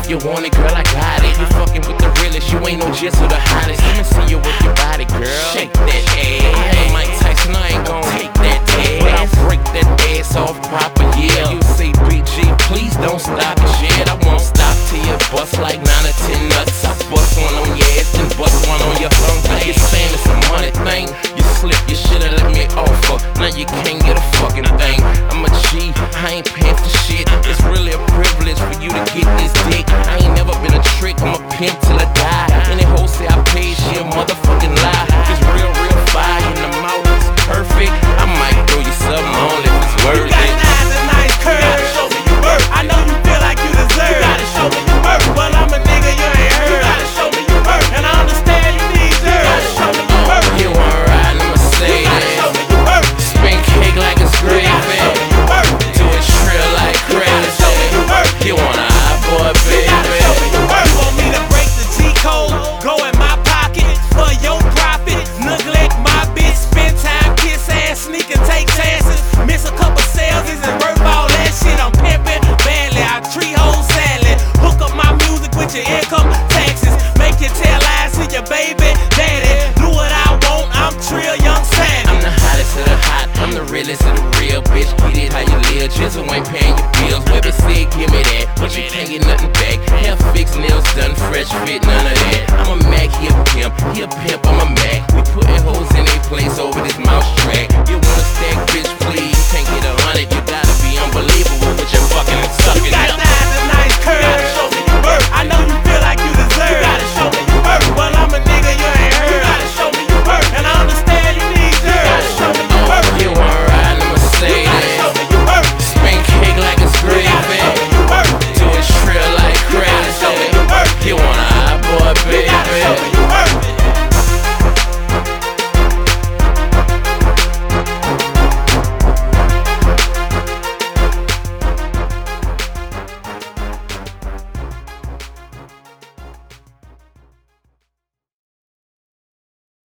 You want it, girl, I got it. You fucking with the realest, you ain't no just or the hottest. Let me see you work your body, girl. Shake that ass. I ain't Mike Tyson, I ain't gon' take that ass, but I'll break that ass off proper, yeah. You say BG, please don't stop the shit. I won't stop till you bust like 9 or 10 nuts. I bust one on your ass and bust one on your tongue. Now you're saying it's a money thing. You slip, you shoulda let me offer. Now you can't get a fucking thing. I'm a G, I ain't paying for shit. It's really a privilege for you to get this dick. I ain't never been a trick, I'm a pimp till I die. Any hoe say I paid, she a motherfucking lie. It's real fire in the mouth, it's perfect. I might throw you something on if it's worth it. You got eyes and nice curves. You gotta show me you worth. I know you feel like you deserve. You gotta show me you worth. Well, I'm a nigga you ain't heard. You gotta show me you worth. And I understand you need dirt. You gotta show me you worth. You wanna ride in a Mercedes? You gotta show me you worth. Spin cake like it's gravy. You gotta show me you worth. Do it shrill like You gotta crazy. show me you worth. You want a hot boy, You gotta show me baby? you worth. You want me to break the G-code? Go in my pocket for your profit. Neglect my bitch. Spend time, kiss ass, sneak and take chances. Miss a couple sales, isn't worth all that shit. I'm pimping badly, I treat hoes sadly. Hook up my music with your income taxes. Make you tell lies to your baby daddy. Do what I want, I'm Trill Young Savage. I'm the hottest of the hot, I'm the realest of the real. Bitch, get it how you live, just so ain't paying your bills. Whoever said give me that, but you can't get nothing back. Hair fixed, nails done, fresh fit, none of that. I'm a Mac, he a pimp,